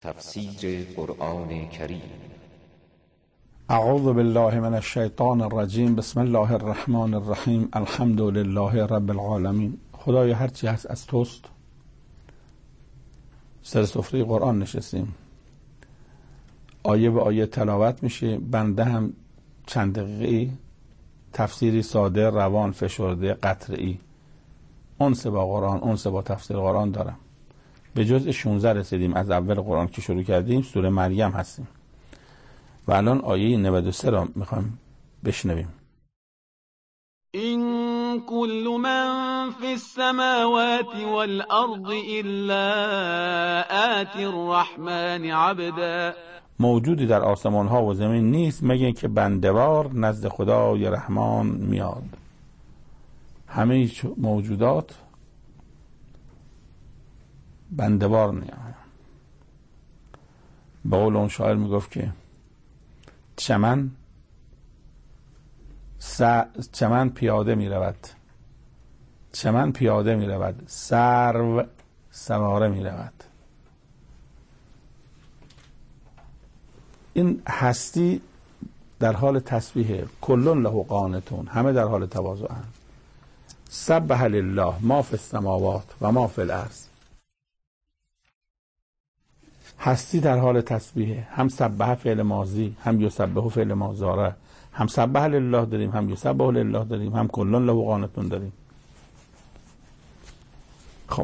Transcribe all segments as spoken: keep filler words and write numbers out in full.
تفسیر قرآن کریم. اعوذ بالله من الشیطان الرجیم. بسم الله الرحمن الرحیم. الحمد لله رب العالمین. خدای هرچی هست از توست. سر سفره قرآن نشستیم، آیه به آیه تلاوت میشه. بنده هم چند دقیقه تفسیری ساده، روان، فشرده، قطعی، انس با قرآن، انس با تفسیر قرآن دارم. به جزء شانزده رسیدیم از اول قرآن که شروع کردیم. سوره مریم هستیم و الان آیه نود و سه را میخوایم بشنویم. این کل من فی السماوات والارض الا آتی الرحمن عبدا. موجودی در آسمان ها و زمین نیست مگر اینکه بنده‌وار نزد خدای رحمان میاد. همه موجودات بنده‌وار میاد. به قول اون شاعر میگفت که چمن س... چمن پیاده میرود، چمن پیاده میرود، سرو سواره میرود. این هستی در حال تسبیح، کلون له قانتون، همه در حال تواضع‌اند. سبح لله ما فی السماوات و ما فی الارض. هستی در حال تسبیح، هم سبح فعل ماضی، هم یسبح فعل ماضارع، هم سبح لله داریم، هم یسبح لله داریم، هم کلون له قانتون داریم. خب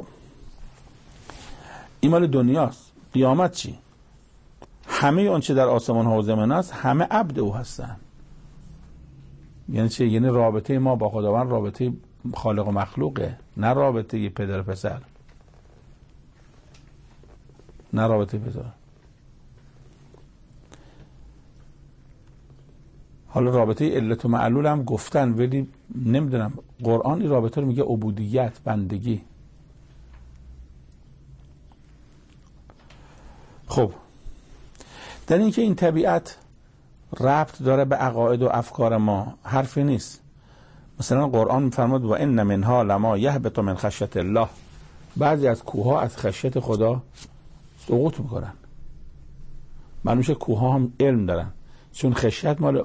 این مال دنیاست. قیامت چی؟ همه اون چه در آسمان ها و زمین است همه عبد او هستن. یعنی چه؟ یعنی رابطه ما با خداوند رابطه خالق و مخلوقه، نه رابطه پدر پسر، نه رابطه پدر. حالا رابطه علت و معلول هم گفتن، ولی نمیدونم قرآن این رابطه رو میگه عبودیت، بندگی. خب در اینکه این طبیعت ربط داره به عقاید و افکار ما حرفی نیست. مثلا قرآن میفرماد و ان منها لما یهبط من خشیت الله. بعضی از کوها از خشیت خدا سقوط میکنن. معلوم میشه کوها هم علم دارن، چون خشیت مال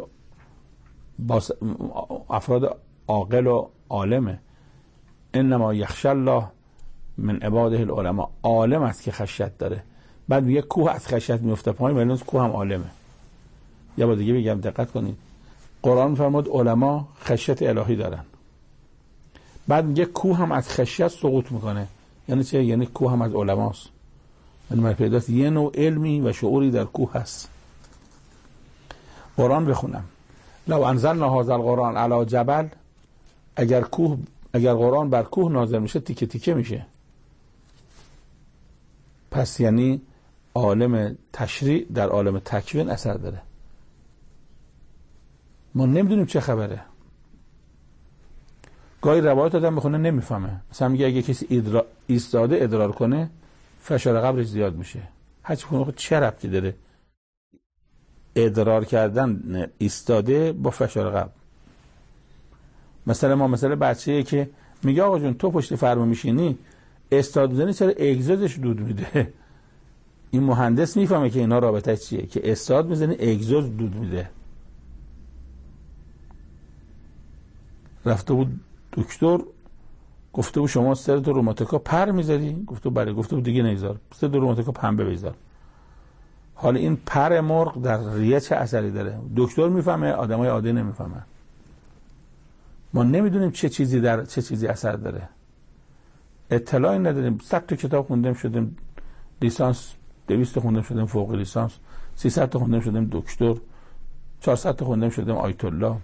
افراد عاقل و عالمه. انما یخشی الله من عباده العلماء. عالم است که خشیت داره. بعد یه کوه از خشیت میفته پایین، ولی کوه هم عالمه. یه بار دیگه بگم دقت کنید. قرآن فرمود علما خشیت الهی دارن. بعد میگه کوه هم از خشیت سقوط میکنه. یعنی چه؟ یعنی کوه هم از علماست. یعنی من پیداست یه نوع علمی و شعوری در کوه هست. قرآن بخونم. لو انزلنا هذا القرآن علی جبل. اگر کوه اگر قرآن بر کوه نازل میشه تیکه تیکه میشه. پس یعنی عالم تشریع در عالم تکوین اثر داره. ما نمیدونیم چه خبره. گاهی روایت آدم بخونه نمیفهمه. مثلا میگه اگه کسی ادرا... ایستاده ادرار کنه فشار قبرش زیاد میشه. هرچی کنه چه ربطی داره ادرار کردن ایستاده با فشار قبر؟ مثلا ما مثلا بچه‌ای که میگه آقا جون تو پشت فرمون میشینی استاد زنی چرا اگزوزش دود میده؟ این مهندس میفهمه که اینا رابطه چیه که استاد میزنی اگزوز دود میده. رفته بود دکتر گفته بود شما سر تو روماتیکا پر میذاری؟ گفته بله. گفته بود دیگه نمیذار، سر تو روماتیکا پنبه بذار. حالا این پر مرغ در ریه چه اثری داره؟ دکتر میفهمه، آدمای عادی نمیفهمن. ما نمیدونیم چه چیزی در چه چیزی اثر داره. اطلاعی نداریم. صد تا کتاب خوندیم شدیم لیسانس، دویست تا خوندیم شدیم فوق لیسانس، سیصد تا خوندیم شدیم دکتر، چهارصد تا خوندیم شدیم آیت الله.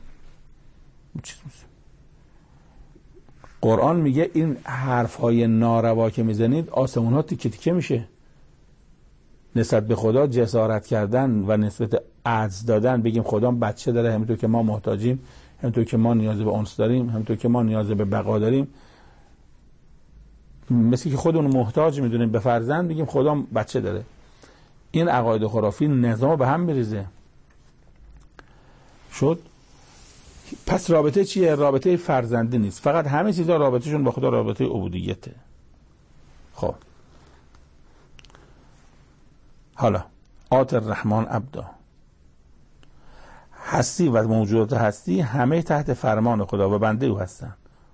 قرآن میگه این حرفهای ناروا که میزنید آسمون ها تیکه تیکه میشه. نسبت به خدا جسارت کردن و نسبت عجز دادن، بگیم خدا بچه داره، همونطور که ما محتاجیم، همونطور که ما نیاز به انس داریم، همونطور که ما نیاز به بقا داریم، مثل که خودمون محتاج میدونیم به فرزند، بگیم خدا بچه داره. این عقاید خرافی نظام به هم میریزه. شد پس رابطه چیه؟ رابطه فرزندی نیست. فقط همه چیزا رابطهشون با خدا رابطه عبودیته. خب حالا آت الرحمن عبدا، هستی و موجودات هستی همه تحت فرمان خدا و بنده او هستن.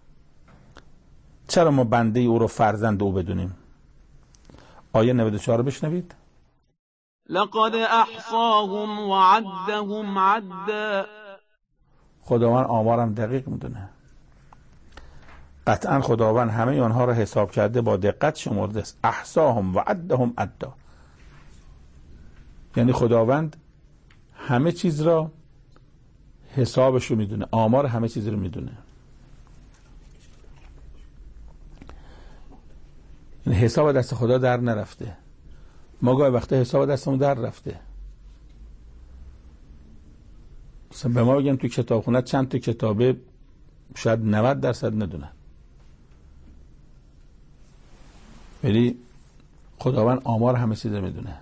چرا ما بنده او رو فرزند او بدونیم؟ آیه نود و چهار رو بشنوید. لقد احصاهم وعدهم عدا. خداوند آمارم دقیق میدونه. قطعا خداوند همه آنها را حساب کرده، با دقت شمرده است. احصاهم وعدهم عدا، یعنی خداوند همه چیز را حسابش رو میدونه، آمار همه چیز رو میدونه. این حساب دست خدا در نرفته. ما گاهی وقتا حساب دستمون در رفته. مثلا به ما بگن تو کتابخونه چند تا کتابه، شاید نود درصد ندونن، ولی خداوند آمار همه چیز رو میدونه.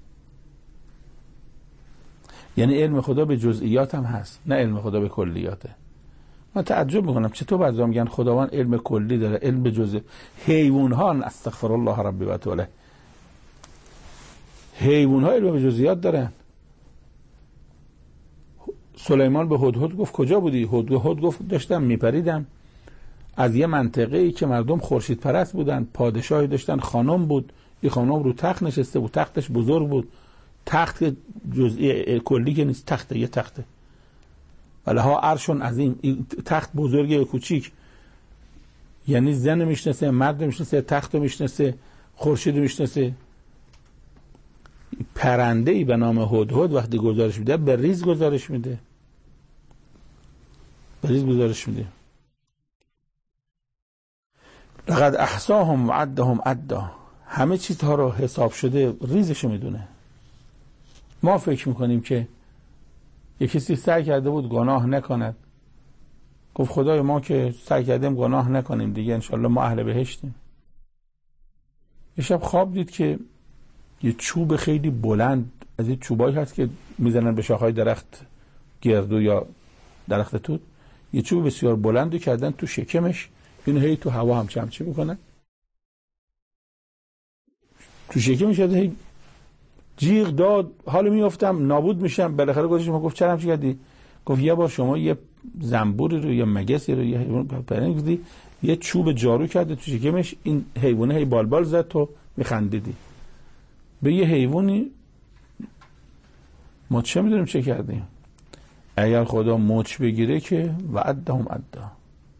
یعنی علم خدا به جزئیات هم هست، نه علم خدا به کلیاته. من تعجب میکنم چطور بعضی میگن خداوند علم کلی داره، علم به جزء. حیوان ها، استغفر الله ربی و تعالی، حیوان ها علم به جزئیات دارن. سلیمان به هدهد گفت کجا بودی؟ هدهد گفت داشتم میپریدم از یه منطقه ای که مردم خورشید پرست بودن، پادشاهی داشتن، خانم بود، این خانم رو تخت نشسته بود، تختش بزرگ بود، تخت جزئی کلی که نیست، تخته، یه تخته، ولها عرشون عظیم، تخت بزرگه کوچیک، یعنی زن میشناسه، مرد میشناسه، تخت میشناسه، خورشید میشناسه. پرنده ای به نام هدهد وقتی گزارش میده به ریز گزارش میده، به ریز گزارش میده. لقد احصاهم وعدهم عدا، همه چیزها رو حساب شده، ریزشو میدونه. ما فکر میکنیم که یه کسی سعی کرده بود گناه نکند، گفت خدای ما که سعی کردیم گناه نکنیم دیگه انشالله ما اهل بهشتیم. یه شب خواب دید که یه چوب خیلی بلند، از این چوبایی هست که میزنن به شاخهای درخت گردو یا درخت توت، یه چوب بسیار بلندی کردن تو شکمش، اینو هی تو هوا هم چمچه میکنن، تو شکمش هی جیغ داد، حالا میافتم نابود میشم. بالاخره گفتش ما گفت چرا همچی کردی؟ گفت یه بار شما یه زنبوری رو یا مگسی رو یه حیوان پرنگزی یه چوب جارو کرده تو شکمش، این حیوانه هی بالبال زد تو میخندیدی. به یه حیوانی ما چه میدونیم چه کردیم؟ اگر خدا مچ بگیره که وعدهم عدا.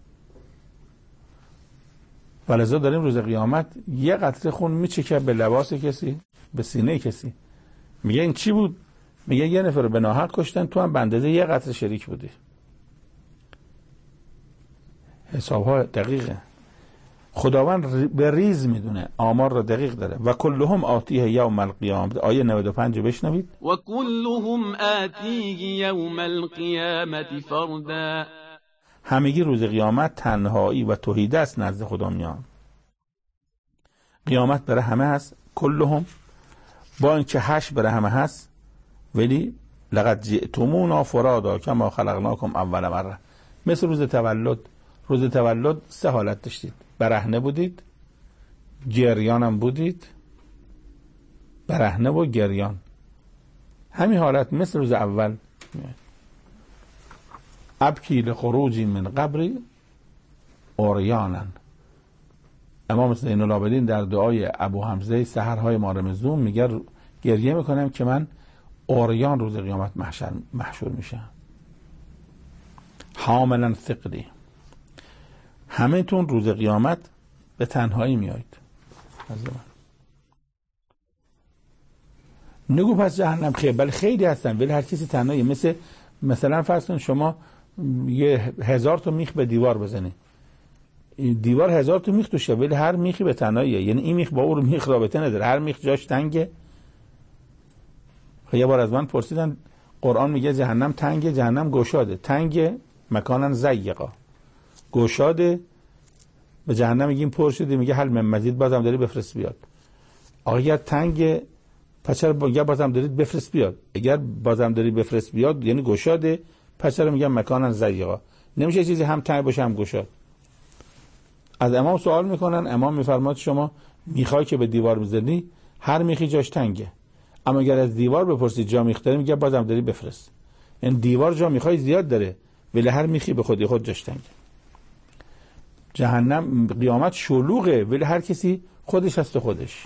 ولذا داریم روز قیامت یه قطره خون میچکه به لباس کسی، به سینه کسی. میگه این چی بود؟ میگه یه نفر رو به ناحق کشتن، تو هم به اندازه یه قطره شریک بودی. حساب ها دقیقه. خداوند به ریز میدونه، آمار را دقیق داره. و کلهم آتیه یوم القیامه، آیه نود و پنج رو بشنوید. و کلهم آتیه یوم القیامه فردا، همگی روز قیامت تنهایی و توحید است نزد خدا میان. قیامت برای همه هست، کلهم، با اینکه حشر برای همه هست، ولی لقد جئتمونا فرادا کما خلقناکم اول مره. مثل روز تولد. روز تولد سه حالت داشتید: برهنه بودید، گریانم بودید، برهنه و گریان. همین حالت مثل روز اول. ابکی لخروجی من قبری اوریانن. امام زین العابدین در دعای ابو حمزه سحرهای مارمزون میگه گریه میکنم که من اوریان روز قیامت محشر محشور میشم. حاملا ثقلی. همه تون روز قیامت به تنهایی میایید. نگو پس جهنم خیلی، بله خیلی هستن، ولی هر کسی تنهایی. مثل مثلا فرض کن شما یه هزار تا میخ به دیوار بزنی، دیوار هزار تا میخ توشه، ولی هر میخی به تنهاییه. یعنی این میخ با اون میخ رابطه نداره، هر میخ جاش تنگه. یه بار از من پرسیدن قرآن میگه جهنم تنگه، جهنم گشاده. تنگه مکانن ضیقا، گشاده. به جهنم میگیم پر شده، میگه حل من مزید، بازم داری بفرست بیاد. آقا اگر تنگه پس چرا میگه بازم دارید بفرست بیاد؟ اگر بازم داری بفرست بیاد یعنی گشاده، پس چرا میگم مکانن ضیقا؟ نمیشه چیزی هم تنگ باشه هم گشاد. از امام سوال میکنن، امام میفرماد شما میخوای که به دیوار بزنی، هر میخی جاش تنگه. اما اگر از دیوار بپرسید جا میخ داری، میگه بازم داری بفرست. یعنی دیوار جا میخوای زیاد داره، ولی هر میخی به خودی خود جاش تنگه. جهنم قیامت شلوغه، ولی هر کسی خودش هست و خودش.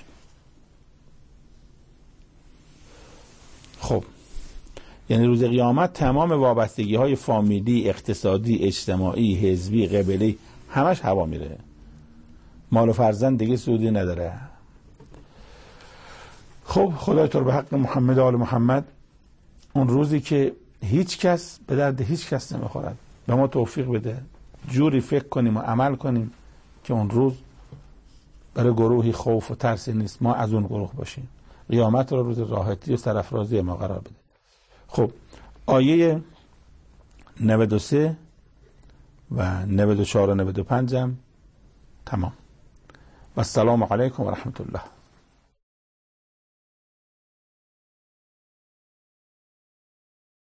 خب یعنی روز قیامت تمام وابستگی های فامیلی، اقتصادی، اجتماعی، حزبی، قبلی همش هوا میره. مال و فرزند دیگه سودی نداره. خب خدای تو رو به حق محمد و آل محمد، اون روزی که هیچ کس به درد هیچ کس نمیخورد، به ما توفیق بده جوری فکر کنیم و عمل کنیم که اون روز برای گروهی خوف و ترسی نیست، ما از اون گروه باشیم. قیامت رو روز راحتی و سرافرازی ما قرار بده. خب آیه نود و سه و نود و چهار و نود و پنج هم تمام. و السلام علیکم و رحمت الله.